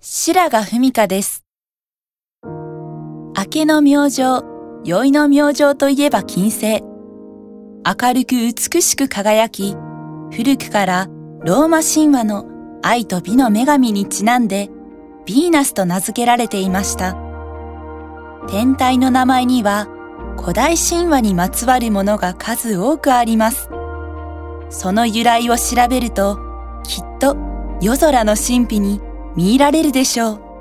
白髪文香です。明けの明星、宵の明星といえば金星。明るく美しく輝き、古くからローマ神話の愛と美の女神にちなんで、ヴィーナスと名付けられていました。天体の名前には、古代神話にまつわるものが数多くあります。その由来を調べると、きっと夜空の神秘に見入られるでしょう。